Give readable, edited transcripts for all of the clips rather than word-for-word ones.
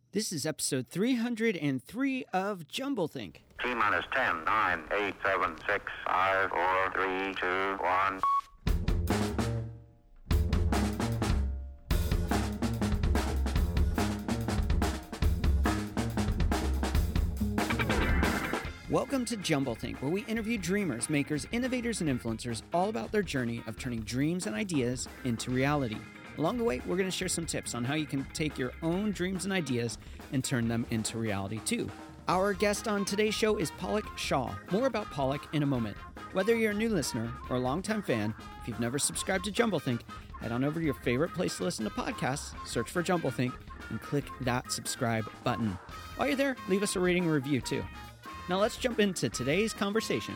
This is episode 303 of Jumblethink. T minus 10, 9, 8, 7, 6, 5, 4, 3, 2, 1. Welcome to Jumblethink, where we interview dreamers, makers, innovators, and influencers all about their journey of turning dreams and ideas into reality. Along the way, we're going to share some tips on how you can take your own dreams and ideas and turn them into reality too. Our guest on today's show is Palak Shah. More about Palak in a moment. Whether you're a new listener or a longtime fan, if you've never subscribed to Jumblethink, head on over to your favorite place to listen to podcasts, search for Jumblethink, and click that subscribe button. While you're there, leave us a rating and review too. Now let's jump into today's conversation.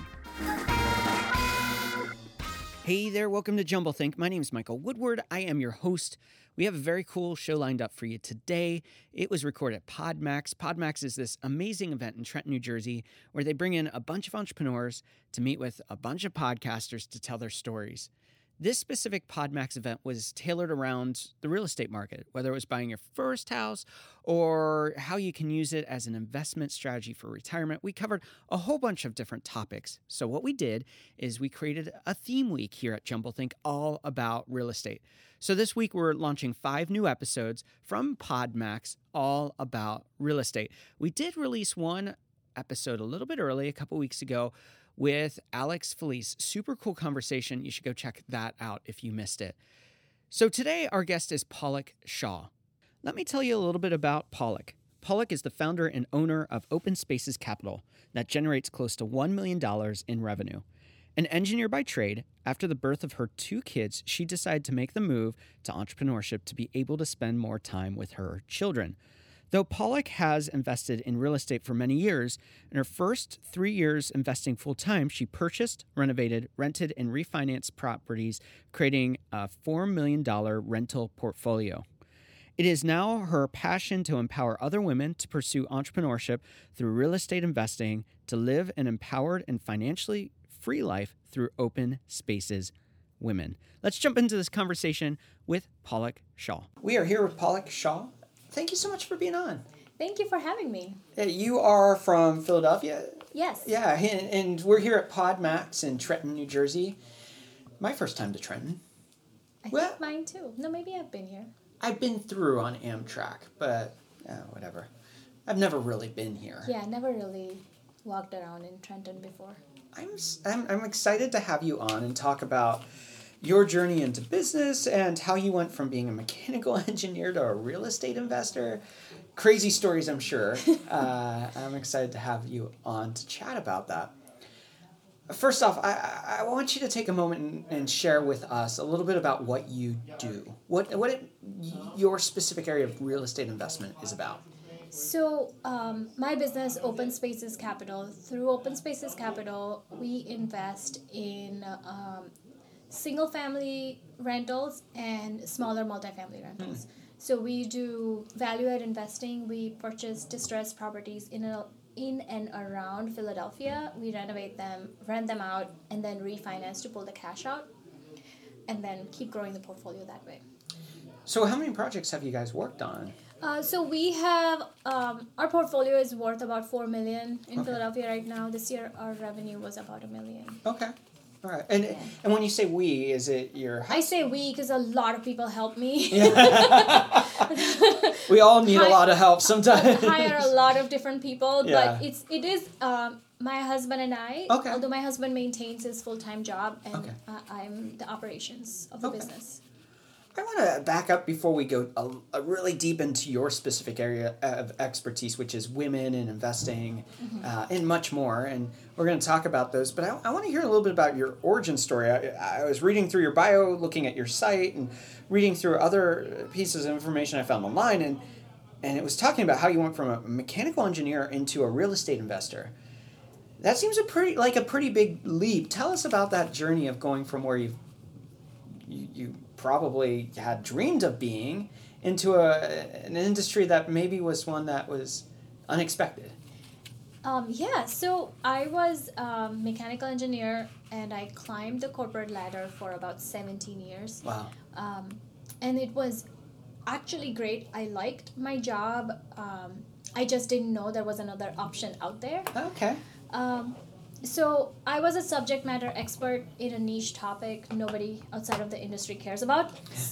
Hey there, welcome to Jumblethink. My name is Michael Woodward. I am your host. We have a very cool show lined up for you today. It was recorded at PodMax. PodMax is this amazing event in Trenton, New Jersey, where they bring in a bunch of entrepreneurs to meet with a bunch of podcasters to tell their stories. This specific PodMax event was tailored around the real estate market, whether it was buying your first house or how you can use it as an investment strategy for retirement. We covered a whole bunch of different topics. So what we did is we created a theme week here at Jumblethink all about real estate. So this week we're launching 5 new episodes from PodMax all about real estate. We did release one episode a little bit early, a couple weeks ago, with Alex Felice. Super cool conversation. You should go check that out if you missed it. So today our guest is Palak Shah. Let me tell you a little bit about Palak. Palak is the founder and owner of Open Spaces Capital that generates close to $1 million in revenue. An engineer by trade, after the birth of her 2 kids, she decided to make the move to entrepreneurship to be able to spend more time with her children. Though Palak has invested in real estate for many years, in her first 3 years investing full-time, she purchased, renovated, rented, and refinanced properties, creating a $4 million rental portfolio. It is now her passion to empower other women to pursue entrepreneurship through real estate investing, to live an empowered and financially free life through Open Spaces Women. Let's jump into this conversation with Palak Shah. We are here with Palak Shah. Thank you so much for being on. Thank you for having me. You are from Philadelphia? Yes. Yeah, and we're here at PodMax in Trenton, New Jersey. My first time to Trenton. I think mine too. No, maybe I've been here. I've been through on Amtrak, but whatever. I've never really been here. Yeah, I never really walked around in Trenton before. I'm excited to have you on and talk about your journey into business and how you went from being a mechanical engineer to a real estate investor. Crazy stories, I'm sure. I'm excited to have you on to chat about that. First off, I want you to take a moment and share with us a little bit about what you do. Your specific area of real estate investment is about. So, my business, Open Spaces Capital. Through Open Spaces Capital, we invest in single-family rentals and smaller multifamily rentals. So we do value-add investing. We purchase distressed properties in and around Philadelphia. We renovate them, rent them out, and then refinance to pull the cash out, and then keep growing the portfolio that way. So how many projects have you guys worked on? So we have, our portfolio is worth about $4 million in Philadelphia right now. This year, our revenue was about $1 million. Okay. All right. And when you say we, is it your house? I say we because a lot of people help me. We all need a lot of help sometimes. Hire a lot of different people, Yeah. but it is my husband and I. Okay. Although my husband maintains his full-time job, and I'm the operations of the business. I want to back up before we go a really deep into your specific area of expertise, which is women and investing and much more. And we're going to talk about those. But I want to hear a little bit about your origin story. I was reading through your bio, looking at your site, and reading through other pieces of information I found online. And it was talking about how you went from a mechanical engineer into a real estate investor. That seems a pretty big leap. Tell us about that journey of going from where you probably had dreamed of being into an industry that maybe was one that was unexpected. So I was a mechanical engineer, and I climbed the corporate ladder for about 17 years. Wow. And it was actually great. I liked my job. I just didn't know there was another option out there. Okay. So I was a subject matter expert in a niche topic nobody outside of the industry cares about.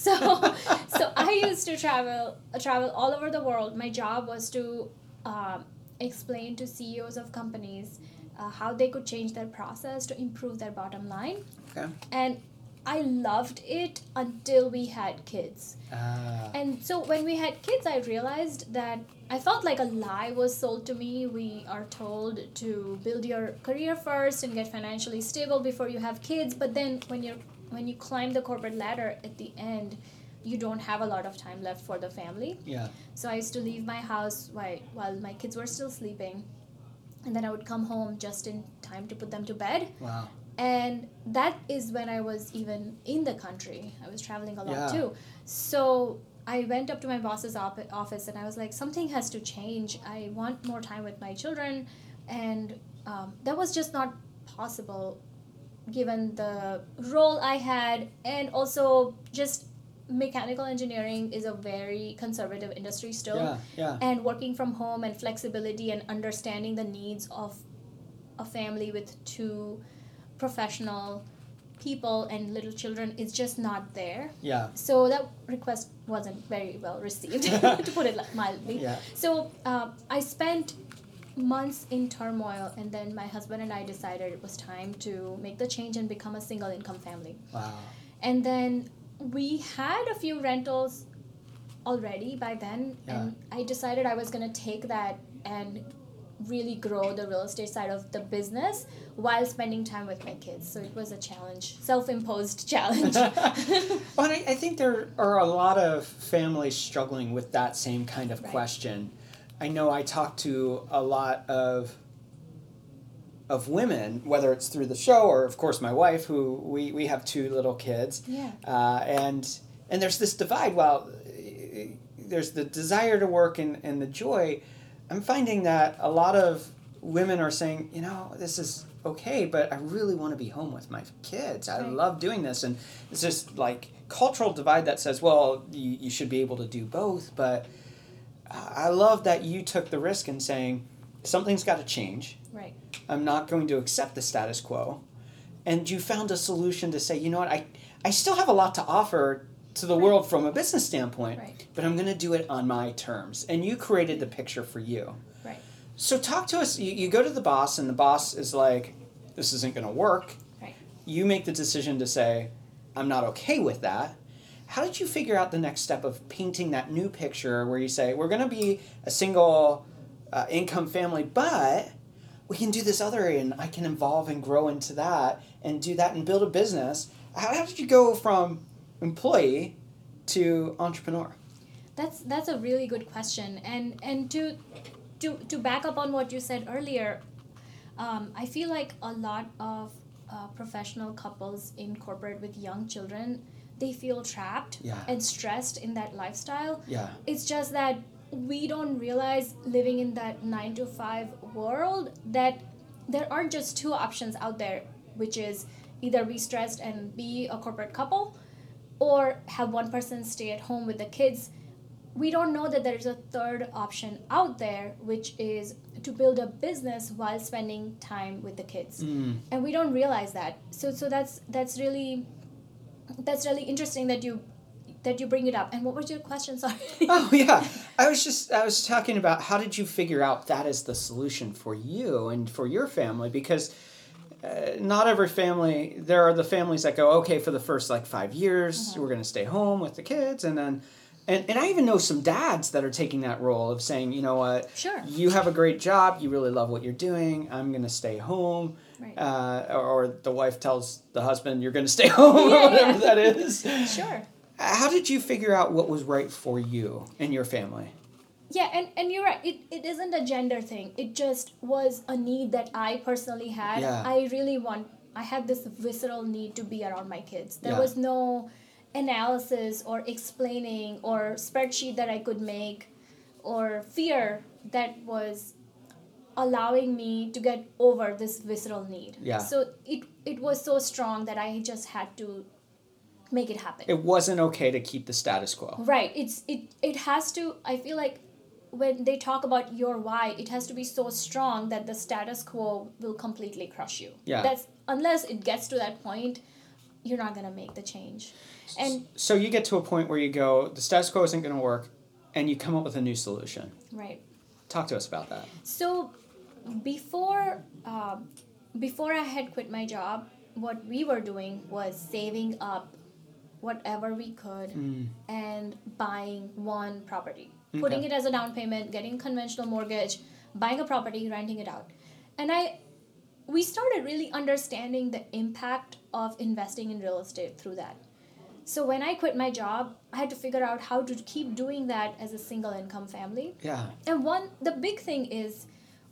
So I used to travel all over the world. My job was to explain to CEOs of companies how they could change their process to improve their bottom line. Okay. And I loved it until we had kids. And so when we had kids, I realized that I felt like a lie was sold to me. We are told to build your career first and get financially stable before you have kids. But then when you climb the corporate ladder at the end, you don't have a lot of time left for the family. Yeah. So I used to leave my house while my kids were still sleeping. And then I would come home just in time to put them to bed. Wow. And that is when I was even in the country. I was traveling a lot Yeah. too. So I went up to my boss's office and I was like, something has to change. I want more time with my children. And that was just not possible given the role I had. And also just mechanical engineering is a very conservative industry still. Yeah, yeah. And working from home and flexibility and understanding the needs of a family with two professional people and little children is just not there. Yeah. So that request wasn't very well received, to put it mildly. Yeah. So I spent months in turmoil, and then my husband and I decided it was time to make the change and become a single income family. Wow. And then we had a few rentals already by then, and I decided I was going to take that and really grow the real estate side of the business while spending time with my kids. So it was a challenge, self-imposed challenge. Well, and I think there are a lot of families struggling with that same kind of Right. question. I know I talk to a lot of women, whether it's through the show or, of course, my wife, who we have two little kids. Yeah. And there's this divide. Well, there's the desire to work and the joy. I'm finding that a lot of women are saying, this is okay, but I really want to be home with my kids. I Right. love doing this. And it's just like cultural divide that says, well, you should be able to do both. But I love that you took the risk in saying, something's got to change. Right. I'm not going to accept the status quo. And you found a solution to say, you know what, I still have a lot to offer to the world from a business standpoint, Right. but I'm going to do it on my terms. And you created the picture for you. Right. So talk to us. You go to the boss, and the boss is like, this isn't going to work. Right. You make the decision to say, I'm not okay with that. How did you figure out the next step of painting that new picture where you say, we're going to be a single income family, but we can do this other area, and I can evolve and grow into that and do that and build a business? How did you go from employee to entrepreneur? That's a really good question. And to back up on what you said earlier, I feel like a lot of professional couples in corporate with young children, they feel trapped Yeah. and stressed in that lifestyle. Yeah. It's just that we don't realize living in that 9-to-5 world that there aren't just two options out there, which is either be stressed and be a corporate couple or have one person stay at home with the kids. We don't know that there's a third option out there, which is to build a business while spending time with the kids. And we don't realize that. So that's really interesting that you bring it up. And what was your question? Sorry. Oh yeah, I was talking about how did you figure out that is the solution for you and for your family, because not every family. There are the families that go, okay, for the first 5 years we're going to stay home with the kids, and then and I even know some dads that are taking that role of saying, you know what, Sure. you have a great job, you really love what you're doing, I'm going to stay home. Right. Or the wife tells the husband, you're going to stay home, or whatever that is. Sure. How did you figure out what was right for you and your family? Yeah, and you're right. It isn't a gender thing. It just was a need that I personally had. Yeah. I had this visceral need to be around my kids. There Yeah. was no analysis or explaining or spreadsheet that I could make or fear that was allowing me to get over this visceral need. Yeah. So it was so strong that I just had to make it happen. It wasn't okay to keep the status quo. Right. It has to, I feel like when they talk about your why, it has to be so strong that the status quo will completely crush you. Yeah. That's unless it gets to that point, you're not going to make the change. And so you get to a point where you go, the status quo isn't going to work, and you come up with a new solution. right. Talk to us about that. So before before I had quit my job, what we were doing was saving up whatever we could and buying one property, putting Okay. it as a down payment, getting conventional mortgage, buying a property, renting it out. And we started really understanding the impact of investing in real estate through that. So when I quit my job, I had to figure out how to keep doing that as a single income family. Yeah. And the big thing is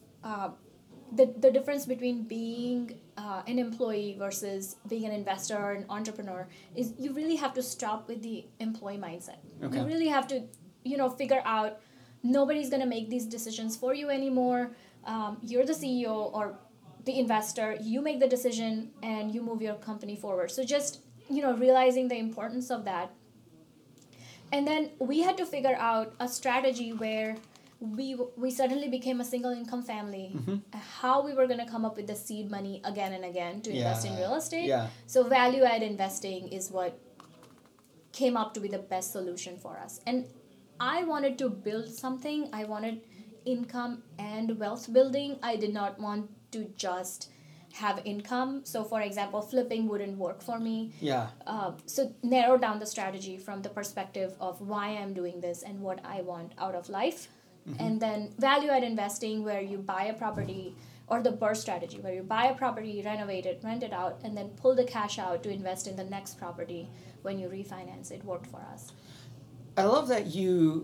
the difference between being an employee versus being an investor or an entrepreneur is you really have to stop with the employee mindset. Okay. You really have to, figure out nobody's going to make these decisions for you anymore. You're the CEO or the investor. You make the decision and you move your company forward. So just, realizing the importance of that. And then we had to figure out a strategy where we suddenly became a single income family, how we were going to come up with the seed money again and again to invest in real estate. Yeah. So value add investing is what came up to be the best solution for us. And I wanted to build something. I wanted income and wealth building. I did not want to just have income. So for example, flipping wouldn't work for me. Yeah. So narrow down the strategy from the perspective of why I'm doing this and what I want out of life. And then value add investing, where you buy a property, or the BRRRR strategy, where you buy a property, renovate it, rent it out, and then pull the cash out to invest in the next property when you refinance it, worked for us. I love that you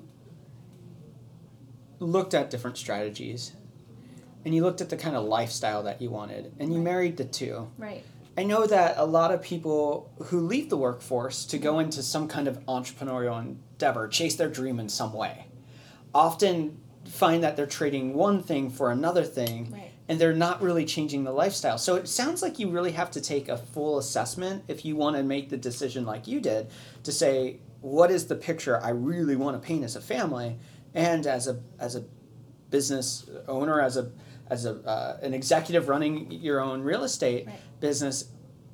looked at different strategies and you looked at the kind of lifestyle that you wanted and you married the two. Right. I know that a lot of people who leave the workforce to go into some kind of entrepreneurial endeavor, chase their dream in some way, often find that they're trading one thing for another thing, Right. and they're not really changing the lifestyle. So it sounds like you really have to take a full assessment if you want to make the decision like you did to say, what is the picture I really want to paint as a family, and as a business owner, as an executive running your own real estate Right. business.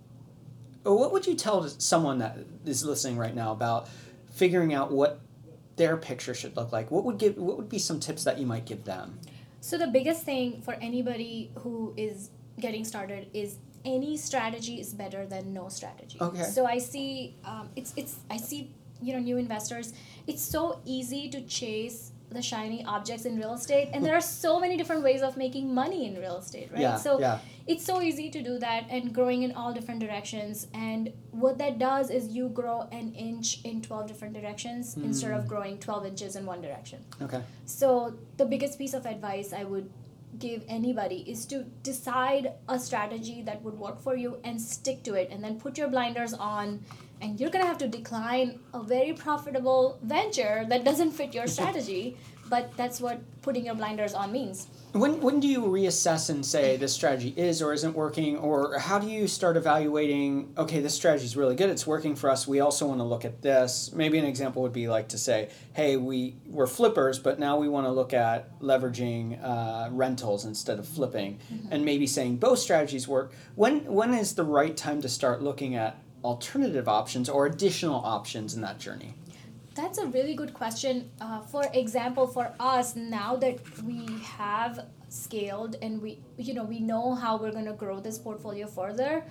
What would you tell someone that is listening right now about figuring out what their picture should look like? What would be some tips that you might give them? So the biggest thing for anybody who is getting started is any strategy is better than no strategy. Okay. So I see I see new investors. It's so easy to chase the shiny objects in real estate, and there are so many different ways of making money in real estate, right? Yeah, So yeah. it's so easy to do that and growing in all different directions. And what that does is you grow an inch in 12 different directions instead of growing 12 inches in one direction. Okay. So the biggest piece of advice I would give anybody is to decide a strategy that would work for you and stick to it, and then put your blinders on, and you're going to have to decline a very profitable venture that doesn't fit your strategy, but that's what putting your blinders on means. When do you reassess and say this strategy is or isn't working, or how do you start evaluating, okay, this strategy is really good, it's working for us, we also want to look at this? Maybe an example would be like to say, hey, we're flippers, but now we want to look at leveraging rentals instead of flipping, and maybe saying both strategies work. When is the right time to start looking at alternative options or additional options in that journey? That's a really good question. For example, for us, now that we have scaled and we know how we're going to grow this portfolio further,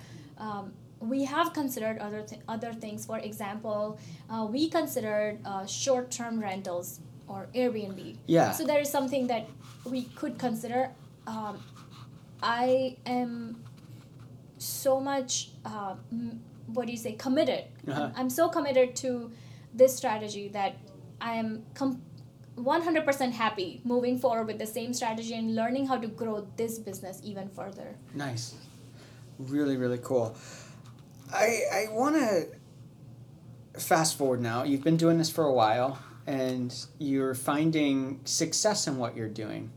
we have considered other things. For example, we considered short-term rentals or Airbnb. Yeah. So there is something that we could consider. I am so much, committed. Uh-huh. I'm so committed to this strategy that I am 100% happy moving forward with the same strategy and learning how to grow this business even further. Nice. Really, really cool. I want to fast forward now. You've been doing this for a while, and you're finding success in what you're doing.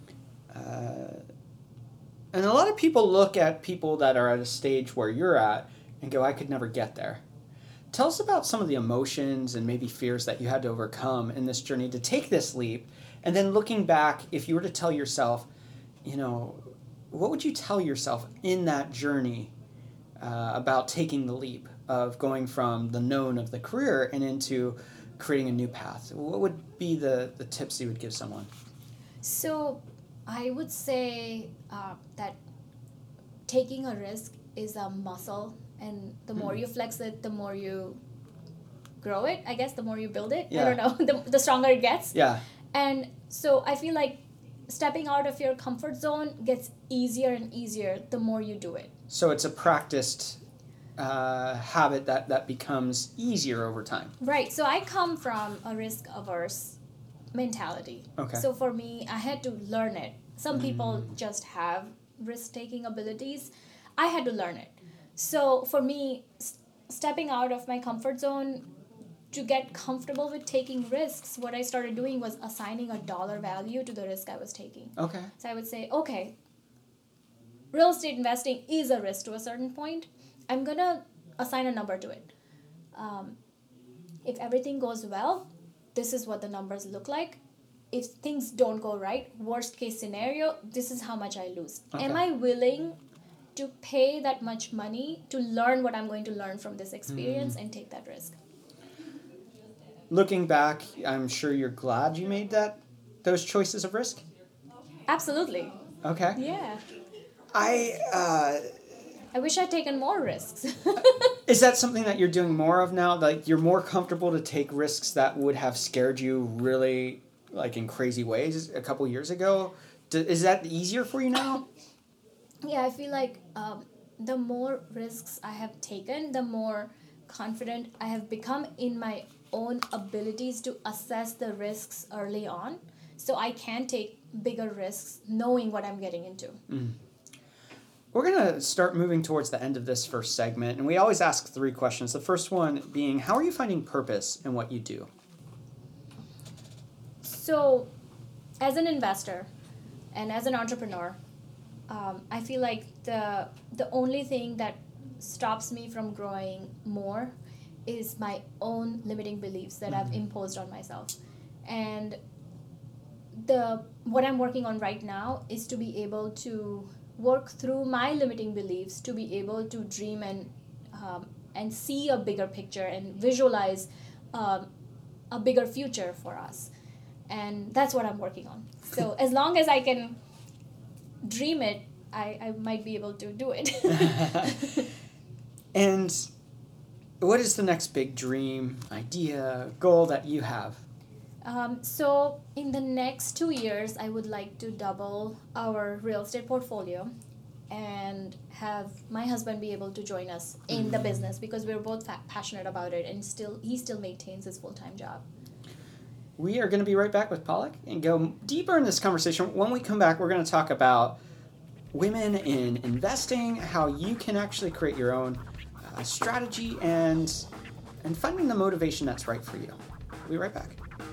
And a lot of people look at people that are at a stage where you're at and go, I could never get there. Tell us about some of the emotions and maybe fears that you had to overcome in this journey to take this leap. And then looking back, if you were to tell yourself, what would you tell yourself in that journey about taking the leap of going from the known of the career and into creating a new path? What would be the tips you would give someone? So I would say that taking a risk is a muscle, and the more you flex it, the more you grow it, I guess, the more you build it. Yeah. I don't know, the stronger it gets. Yeah. And so I feel like stepping out of your comfort zone gets easier and easier the more you do it. So it's a practiced habit that becomes easier over time. Right. So I come from a risk-averse mentality. Okay. So for me, I had to learn it. Some people just have risk-taking abilities. I had to learn it. So for me, stepping out of my comfort zone to get comfortable with taking risks, what I started doing was assigning a dollar value to the risk I was taking. Okay. So I would say, okay, real estate investing is a risk to a certain point. I'm going to assign a number to it. If everything goes well, this is what the numbers look like. If things don't go right, worst case scenario, this is how much I lose. Okay. Am I willing to pay that much money to learn what I'm going to learn from this experience and take that risk? Looking back, I'm sure you're glad you made those choices of risk? Absolutely. Okay. Yeah. I wish I'd taken more risks. Is that something that you're doing more of now? Like, you're more comfortable to take risks that would have scared you really, like, in crazy ways a couple years ago? Is that easier for you now? Yeah, I feel like the more risks I have taken, the more confident I have become in my own abilities to assess the risks early on. So I can take bigger risks knowing what I'm getting into. We're going to start moving towards the end of this first segment, and we always ask 3 questions. The first one being, how are you finding purpose in what you do? So, as an investor and as an entrepreneur, I feel like the only thing that stops me from growing more is my own limiting beliefs that I've imposed on myself. And what I'm working on right now is to be able to work through my limiting beliefs, to be able to dream and see a bigger picture and visualize a bigger future for us. And that's what I'm working on. So as long as I can dream it, I might be able to do it. And what is the next big dream, idea, goal that you have? So in the next 2 years, I would like to double our real estate portfolio and have my husband be able to join us in the business because we're both passionate about it, and he still maintains his full-time job. We are going to be right back with Pollock and go deeper in this conversation. When we come back, we're going to talk about women in investing, how you can actually create your own strategy, and finding the motivation that's right for you. We'll be right back.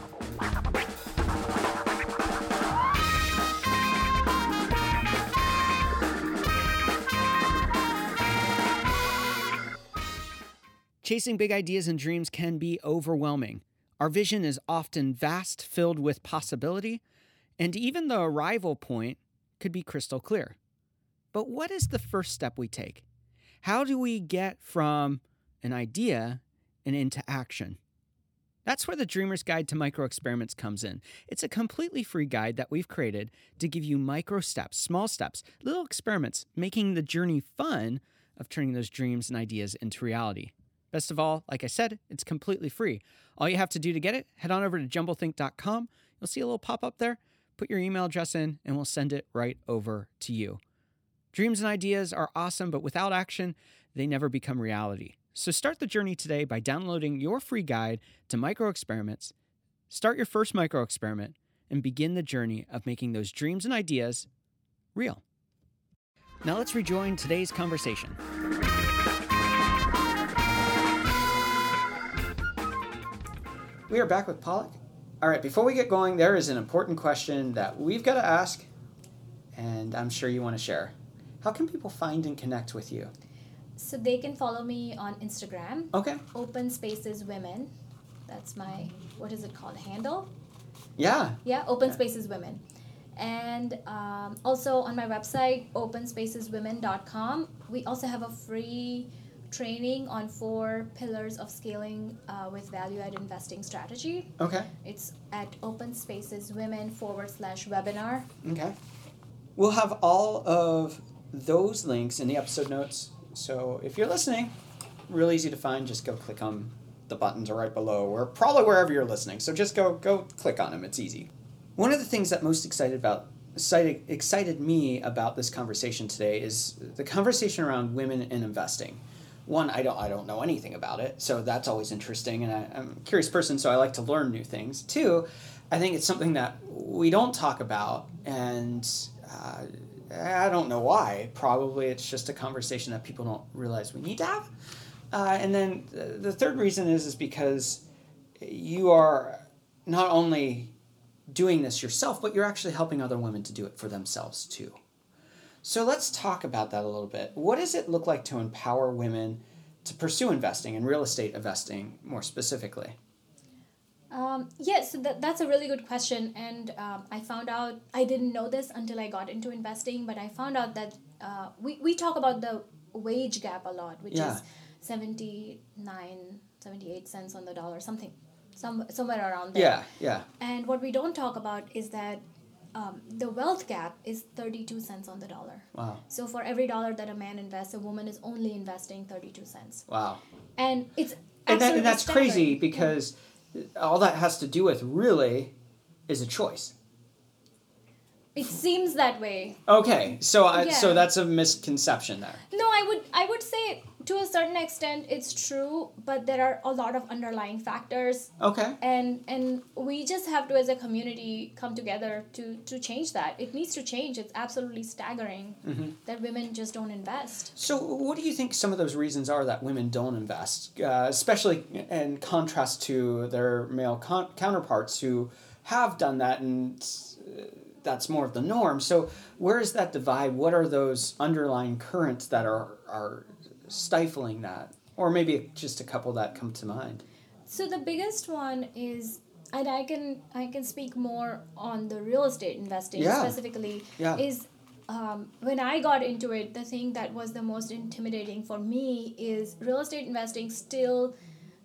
Chasing big ideas and dreams can be overwhelming. Our vision is often vast, filled with possibility, and even the arrival point could be crystal clear. But what is the first step we take? How do we get from an idea and into action? That's where the Dreamer's Guide to Micro Experiments comes in. It's a completely free guide that we've created to give you micro steps, small steps, little experiments, making the journey fun of turning those dreams and ideas into reality. Best of all, like I said, it's completely free. All you have to do to get it, head on over to jumblethink.com. You'll see a little pop-up there. Put your email address in, and we'll send it right over to you. Dreams and ideas are awesome, but without action, they never become reality. So start the journey today by downloading your free guide to micro experiments. Start your first micro experiment and begin the journey of making those dreams and ideas real. Now let's rejoin today's conversation. We are back with Pollock. All right, before we get going, there is an important question that we've got to ask, and I'm sure you want to share. How can people find and connect with you? So they can follow me on Instagram, Okay. Open Spaces Women. That's my, what is it called, handle? Yeah. Yeah, Open Yeah. Spaces Women. And also on my website, openspaceswomen.com, we also have a free training on 4 pillars of scaling with value-add investing strategy. Okay. It's at openspaceswomen.com/webinar. Okay. We'll have all of those links in the episode notes. So if you're listening, real easy to find. Just go click on the buttons are right below, or probably wherever you're listening. So just go click on them. It's easy. One of the things that most excited me about this conversation today is the conversation around women in investing. One, I don't know anything about it, so that's always interesting, and I'm a curious person, so I like to learn new things. Two, I think it's something that we don't talk about, and I don't know why. Probably it's just a conversation that people don't realize we need to have. And then the third reason is because you are not only doing this yourself, but you're actually helping other women to do it for themselves too. So let's talk about that a little bit. What does it look like to empower women to pursue investing and real estate investing more specifically? Yes, that's a really good question. And I found out, I didn't know this until I got into investing, but I found out that we talk about the wage gap a lot, which is 78 cents on the dollar, somewhere around there. Yeah. And what we don't talk about is that the wealth gap is 32 cents on the dollar. Wow. So for every dollar that a man invests, a woman is only investing 32 cents. Wow. And it's and that's staggering. crazy because all that has to do with really is a choice. It seems that way. Okay, so so Yeah. that's a misconception there. No, I would say to a certain extent it's true, but there are a lot of underlying factors. Okay. And we just have to, as a community, come together to change that. It needs to change. It's absolutely staggering that women just don't invest. So what do you think some of those reasons are that women don't invest, especially in contrast to their male counterparts who have done that, and that's more of the norm. So where is that divide? What are those underlying currents that are stifling that? Or maybe just a couple that come to mind. So the biggest one is, and I can speak more on the real estate investing specifically, is when I got into it, the thing that was the most intimidating for me is real estate investing still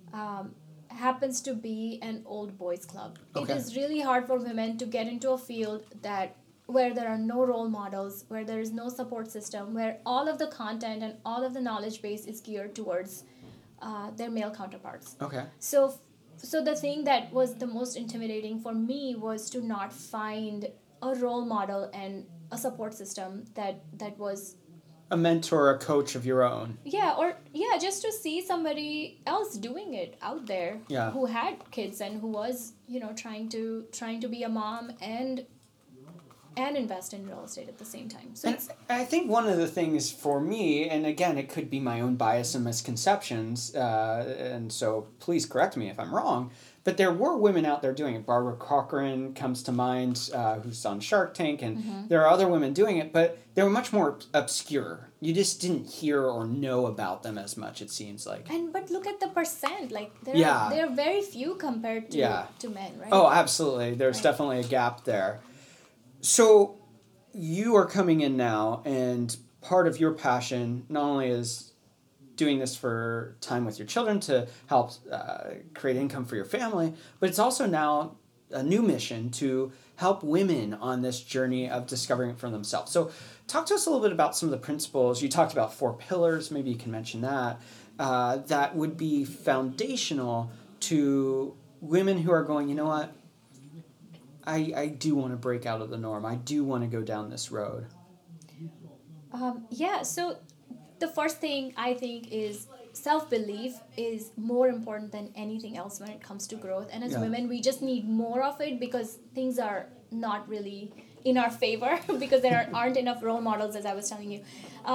happens to be an old boys club. Okay. It is really hard for women to get into a field where there are no role models, where there is no support system, where all of the content and all of the knowledge base is geared towards their male counterparts. Okay. So the thing that was the most intimidating for me was to not find a role model and a support system that was a mentor, a coach of your own. Just to see somebody else doing it out there who had kids and who was trying to be a mom and invest in real estate at the same time. So I think one of the things for me, and again, it could be my own bias and misconceptions, and so please correct me if I'm wrong, but there were women out there doing it. Barbara Corcoran comes to mind, who's on Shark Tank, and there are other women doing it, but they were much more obscure. You just didn't hear or know about them as much, it seems like. But look at the percent. Like there are very few compared to men, right? Oh, absolutely. There's definitely a gap there. So you are coming in now, and part of your passion not only is doing this for time with your children to help create income for your family, but it's also now a new mission to help women on this journey of discovering it for themselves. So talk to us a little bit about some of the principles. You talked about 4 pillars. Maybe you can mention that. That would be foundational to women who are going, you know what? I do want to break out of the norm. I do want to go down this road. So the first thing I think is self-belief is more important than anything else when it comes to growth. And as women, we just need more of it because things are not really in our favor because there aren't enough role models, as I was telling you.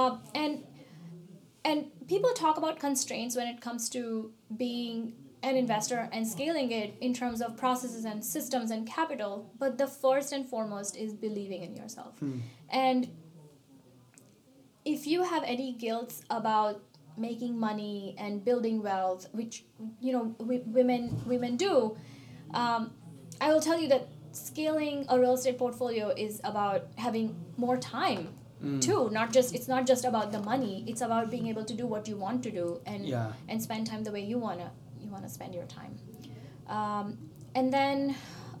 And people talk about constraints when it comes to being an investor and scaling it in terms of processes and systems and capital, but the first and foremost is believing in yourself. And if you have any guilt about making money and building wealth, which women do, I will tell you that scaling a real estate portfolio is about having more time too. It's not just about the money. It's about being able to do what you want to do and spend time the way you wanna spend your time. And then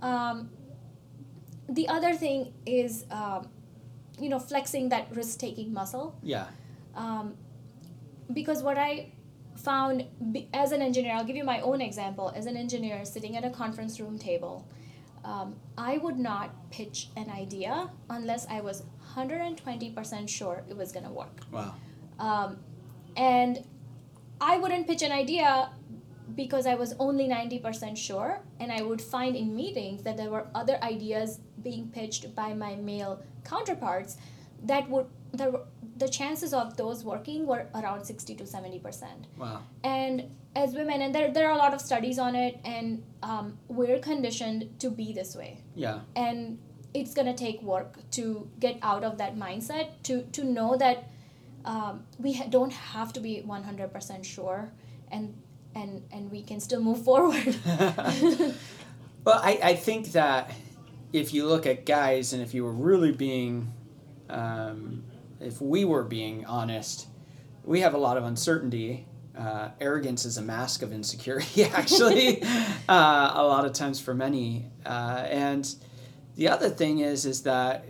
the other thing is flexing that risk-taking muscle. Yeah. Because what I found as an engineer, I'll give you my own example. As an engineer sitting at a conference room table, I would not pitch an idea unless I was 120% sure it was going to work. Wow. And I wouldn't pitch an idea because I was only 90% sure, and I would find in meetings that there were other ideas being pitched by my male counterparts the chances of those working were around 60 to 70%. Wow. And as women, and there are a lot of studies on it, and we're conditioned to be this way. Yeah. And it's going to take work to get out of that mindset, to know that we don't have to be 100% sure, and we can still move forward. Well, I think that if you look at guys, and if you were really being, if we were being honest, we have a lot of uncertainty. Arrogance is a mask of insecurity, actually, a lot of times for many. And the other thing is that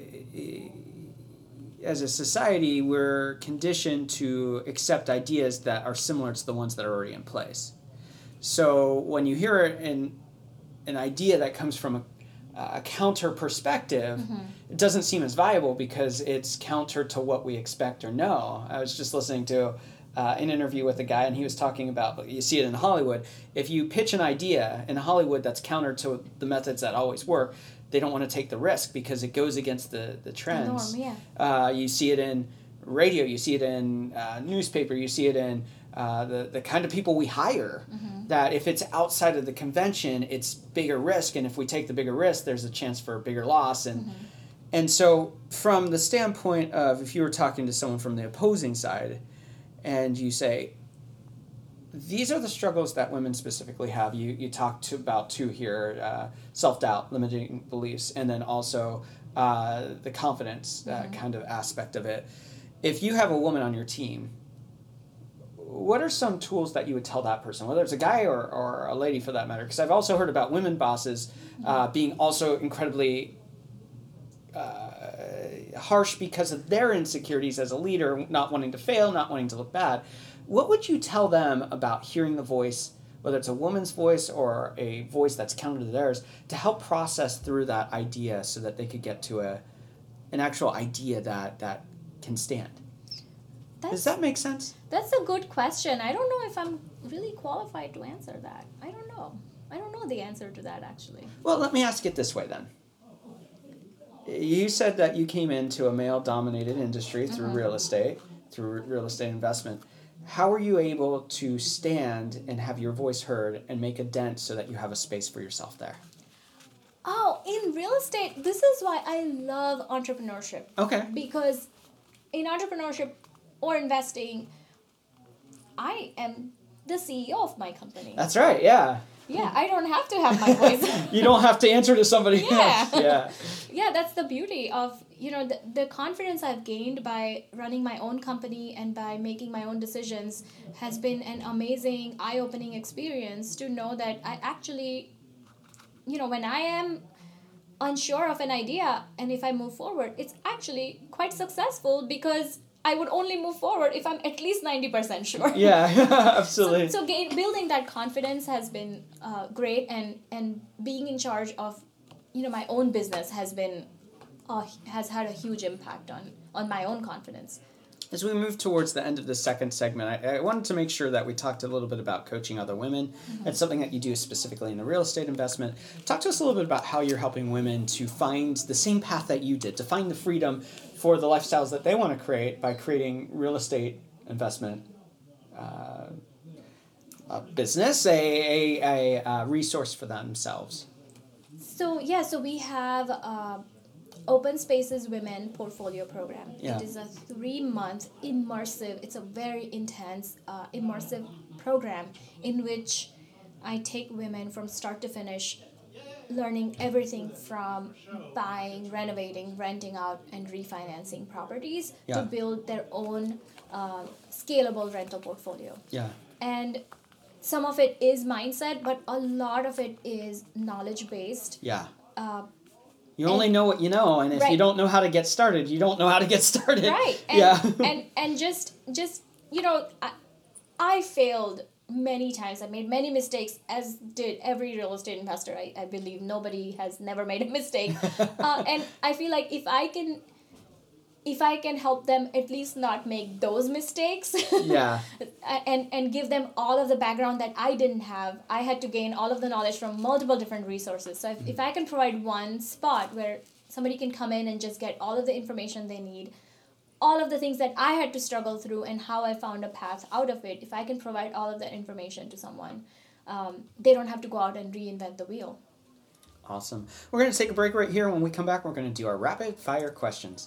as a society, we're conditioned to accept ideas that are similar to the ones that are already in place. So when you hear an idea that comes from a counter perspective, it doesn't seem as viable because it's counter to what we expect or know. I was just listening to an interview with a guy, and he was talking about, you see it in Hollywood, if you pitch an idea in Hollywood that's counter to the methods that always work, they don't want to take the risk because it goes against the trends. The norm, yeah. You see it in radio, you see it in newspaper, you see it in the kind of people we hire, that if it's outside of the convention, it's bigger risk, and if we take the bigger risk, there's a chance for a bigger loss. And so from the standpoint of, if you were talking to someone from the opposing side, and you say, these are the struggles that women specifically have. You talked about two here, self-doubt, limiting beliefs, and then also the confidence kind of aspect of it. If you have a woman on your team, what are some tools that you would tell that person, whether it's a guy or a lady for that matter? Because I've also heard about women bosses being also incredibly harsh because of their insecurities as a leader, not wanting to fail, not wanting to look bad. What would you tell them about hearing the voice, whether it's a woman's voice or a voice that's counter to theirs, to help process through that idea so that they could get to an actual idea that can stand? Does that make sense? That's a good question. I don't know if I'm really qualified to answer that. I don't know the answer to that, actually. Well, let me ask it this way then. You said that you came into a male-dominated industry through real estate investment. How were you able to stand and have your voice heard and make a dent so that you have a space for yourself there? Oh, in real estate, this is why I love entrepreneurship. Okay. Because in entrepreneurship or investing, I am the CEO of my company. That's right, yeah. Yeah, I don't have to have my voice. You don't have to answer to somebody else. Yeah. Yeah, that's the beauty of, the confidence I've gained by running my own company and by making my own decisions has been an amazing, eye-opening experience to know that I actually, when I am unsure of an idea and if I move forward, it's actually quite successful because I would only move forward if I'm at least 90% sure. Yeah, absolutely. So building that confidence has been great, and being in charge of, my own business has had a huge impact on my own confidence. As we move towards the end of the second segment, I wanted to make sure that we talked a little bit about coaching other women. It's something that you do specifically in the real estate investment. Talk to us a little bit about how you're helping women to find the same path that you did, to find the freedom for the lifestyles that they want to create by creating real estate investment a business, a resource for themselves. So we have Open Spaces Women Portfolio Program. Yeah. It is a 3-month immersive, it's a very intense, immersive program in which I take women from start to finish, learning everything from buying, renovating, renting out, and refinancing properties Yeah. to build their own scalable rental portfolio. Yeah. And some of it is mindset, but a lot of it is knowledge based. Yeah. You only know what you know, and if you Right. don't know how to get started, you don't know how to get started. Right. And, Yeah. and just I failed many times. I made many mistakes, as did every real estate investor. I believe nobody has never made a mistake. And I feel like if I can help them at least not make those mistakes, Yeah. and give them all of the background that I didn't have, I had to gain all of the knowledge from multiple different resources. So if I can provide one spot where somebody can come in and just get all of the information they need, all of the things that I had to struggle through and how I found a path out of it, if I can provide all of that information to someone, they don't have to go out and reinvent the wheel. Awesome. We're going to take a break right here. When we come back, we're going to do our rapid fire questions.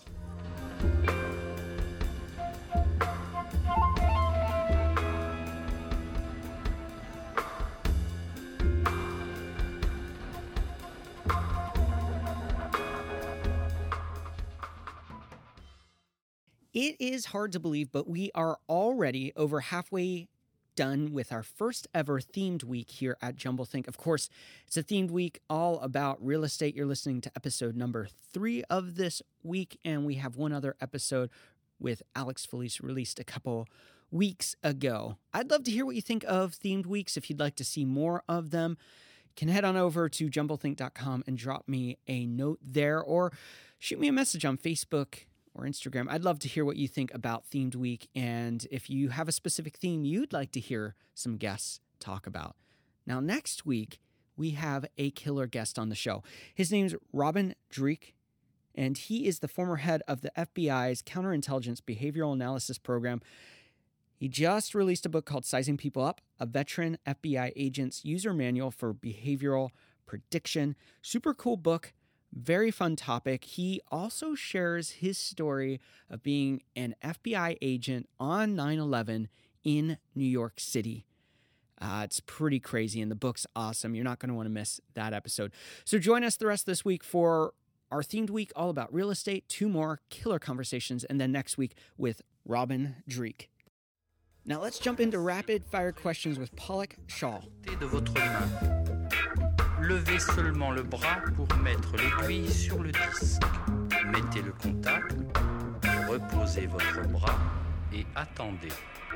It is hard to believe, but we are already over halfway done with our first ever themed week here at Jumble Think. Of course, it's a themed week all about real estate. You're listening to episode number 3 of this week, and we have one other episode with Alex Felice released a couple weeks ago. I'd love to hear what you think of themed weeks. If you'd like to see more of them, you can head on over to jumblethink.com and drop me a note there, or shoot me a message on Facebook or Instagram. I'd love to hear what you think about Themed Week, and if you have a specific theme you'd like to hear some guests talk about. Now, next week, we have a killer guest on the show. His name's Robin Dreeke, and he is the former head of the FBI's Counterintelligence Behavioral Analysis Program. He just released a book called Sizing People Up, a veteran FBI agent's user manual for behavioral prediction. Super cool book. Very fun topic. He also shares his story of being an FBI agent on 9/11 in New York City. It's pretty crazy, and the book's awesome. You're not going to want to miss that episode. So join us the rest of this week for our themed week all about real estate, 2 more killer conversations, and then next week with Robin Dreeke. Now let's jump into rapid fire questions with Pollock Shaw. De votre main. Levez seulement le bras pour mettre l'aiguille sur le disque. Mettez le contact, reposez votre bras et attendez.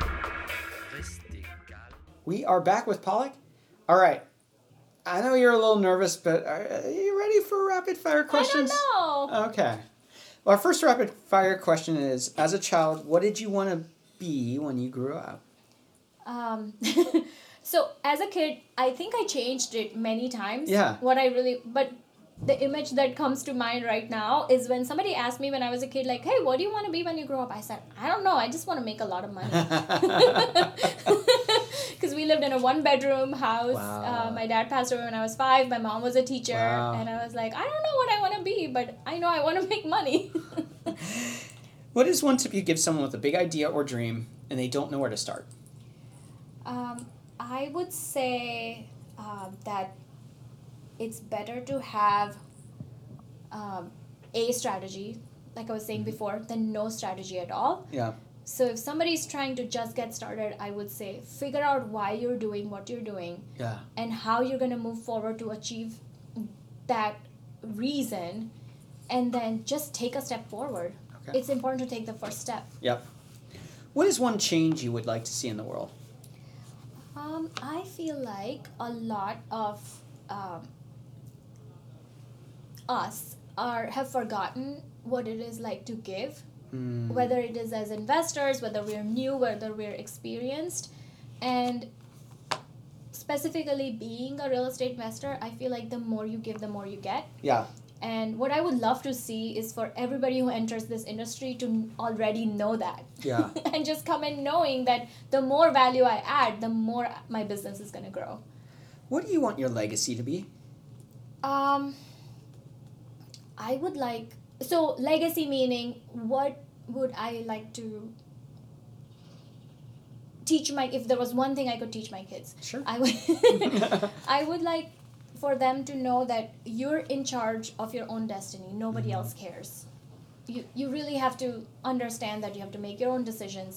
Restez calme. We are back with Pollock. All right. I know you're a little nervous, but are you ready for rapid fire questions? I don't know. Okay. Well, our first rapid fire question is, as a child, what did you want to be when you grew up? So as a kid, I think I changed it many times. Yeah. But the image that comes to mind right now is when somebody asked me when I was a kid, like, hey, what do you want to be when you grow up? I said, I don't know. I just want to make a lot of money. Because we lived in a 1-bedroom house. Wow. My dad passed away when I was 5. My mom was a teacher. Wow. And I was like, I don't know what I want to be, but I know I want to make money. What is one tip you give someone with a big idea or dream and they don't know where to start? I would say that it's better to have a strategy, like I was saying before, than no strategy at all. Yeah. So if somebody's trying to just get started, I would say figure out why you're doing what you're doing Yeah. and how you're going to move forward to achieve that reason, and then just take a step forward. Okay. It's important to take the first step. Yep. What is one change you would like to see in the world? I feel like a lot of us have forgotten what it is like to give, whether it is as investors, whether we're new, whether we're experienced, and specifically being a real estate investor, I feel like the more you give, the more you get. Yeah. And what I would love to see is for everybody who enters this industry to already know that. Yeah. And just come in knowing that the more value I add, the more my business is going to grow. What do you want your legacy to be? I would like So legacy meaning, what would I like to teach if there was one thing I could teach my kids, Sure. I would I would like for them to know that you're in charge of your own destiny. Nobody else cares. You really have to understand that you have to make your own decisions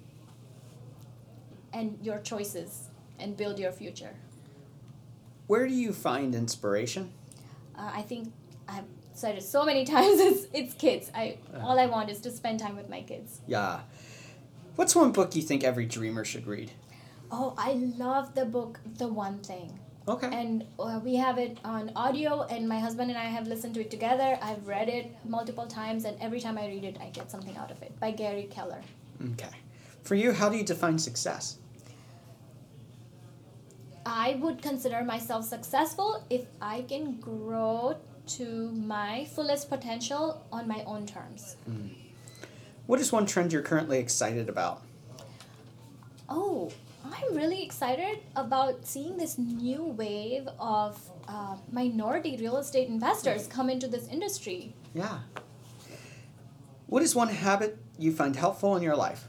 and your choices and build your future. Where do you find inspiration? I think I've said it so many times. It's kids. All I want is to spend time with my kids. Yeah. What's one book you think every dreamer should read? Oh, I love the book The One Thing. Okay. And we have it on audio, and my husband and I have listened to it together. I've read it multiple times, and every time I read it, I get something out of it. By Gary Keller. Okay. For you, how do you define success? I would consider myself successful if I can grow to my fullest potential on my own terms. What is one trend you're currently excited about? Oh, I'm really excited about seeing this new wave of minority real estate investors come into this industry. Yeah. What is one habit you find helpful in your life?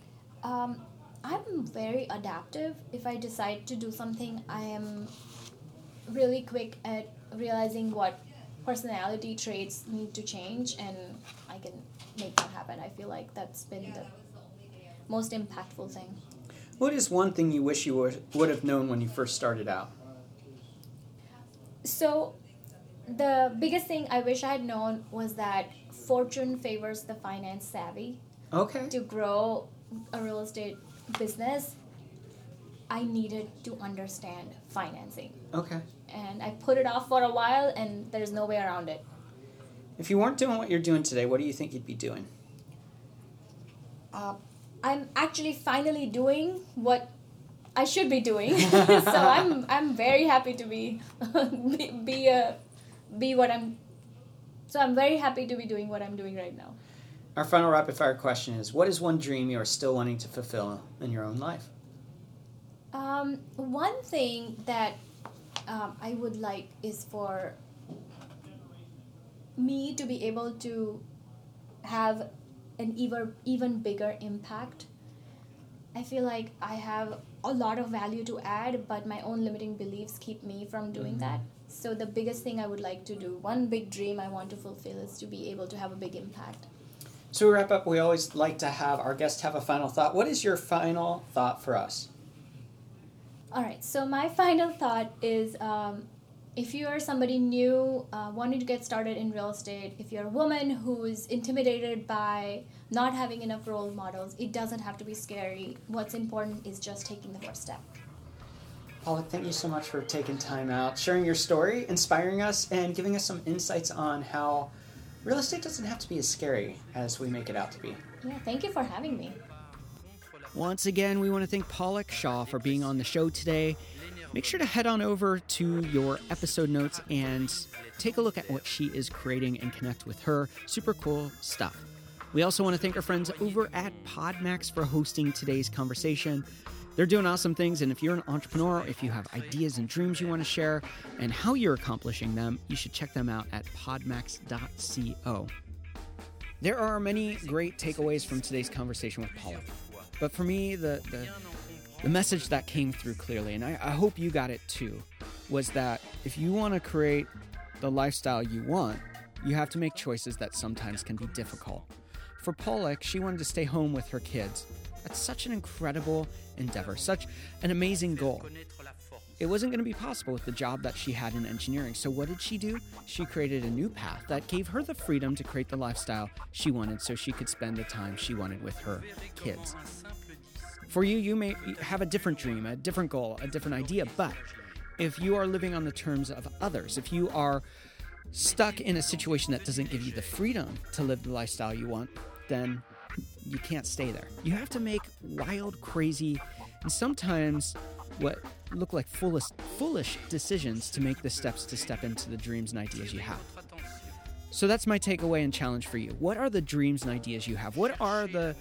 I'm very adaptive. If I decide to do something, I am really quick at realizing what personality traits need to change, and I can make that happen. I feel like that's been the most impactful thing. What is one thing you wish you would have known when you first started out? So the biggest thing I wish I had known was that fortune favors the finance savvy. Okay. To grow a real estate business, I needed to understand financing. Okay. And I put it off for a while, and there's no way around it. If you weren't doing what you're doing today, what do you think you'd be doing? I'm actually finally doing what I should be doing. So I'm very happy to be what I'm. So I'm very happy to be doing what I'm doing right now. Our final rapid fire question is, what is one dream you are still wanting to fulfill in your own life? One thing that I would like is for me to be able to have an even bigger impact. I feel like I have a lot of value to add, but my own limiting beliefs keep me from doing that. So the biggest thing I would like to do, one big dream I want to fulfill, is to be able to have a big impact. So we wrap up, we always like to have our guests have a final thought. What is your final thought for us? All right, so my final thought is if you are somebody new wanting to get started in real estate, if you're a woman who is intimidated by not having enough role models, it doesn't have to be scary. What's important is just taking the first step. Paula, thank you so much for taking time out, sharing your story, inspiring us, and giving us some insights on how real estate doesn't have to be as scary as we make it out to be. Yeah, thank you for having me. Once again, we want to thank Palak Shah for being on the show today. Make sure to head on over to your episode notes and take a look at what she is creating and connect with her. Super cool stuff. We also want to thank our friends over at PodMax for hosting today's conversation. They're doing awesome things, and if you're an entrepreneur, if you have ideas and dreams you want to share and how you're accomplishing them, you should check them out at podmax.co. There are many great takeaways from today's conversation with Paula. But for me, the message that came through clearly, and I hope you got it too, was that if you want to create the lifestyle you want, you have to make choices that sometimes can be difficult. For Palak, she wanted to stay home with her kids. That's such an incredible endeavor, such an amazing goal. It wasn't going to be possible with the job that she had in engineering. So what did she do? She created a new path that gave her the freedom to create the lifestyle she wanted so she could spend the time she wanted with her kids. For you, you may have a different dream, a different goal, a different idea, but if you are living on the terms of others, if you are stuck in a situation that doesn't give you the freedom to live the lifestyle you want, then you can't stay there. You have to make wild, crazy, and sometimes what look like foolish decisions to make the steps to step into the dreams and ideas you have. So that's my takeaway and challenge for you. What are the dreams and ideas you have? What are the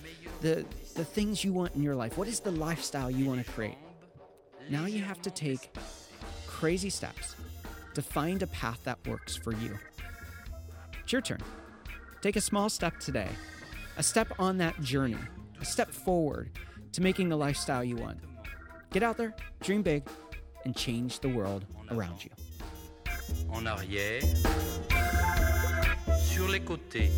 things you want in your life? What is the lifestyle you want to create? Now you have to take crazy steps to find a path that works for you. It's your turn. Take a small step today, a step on that journey, a step forward to making the lifestyle you want. Get out there, dream big, and change the world around you. En arrière, sur les côtés.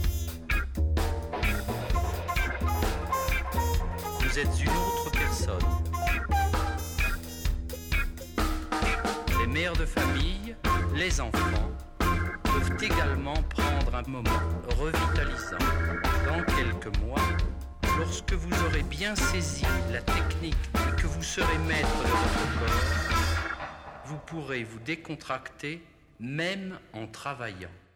Vous êtes une autre personne. Les mères de famille, les enfants, peuvent également prendre un moment revitalisant. Dans quelques mois, lorsque vous aurez bien saisi la technique et que vous serez maître de votre corps, vous pourrez vous décontracter même en travaillant.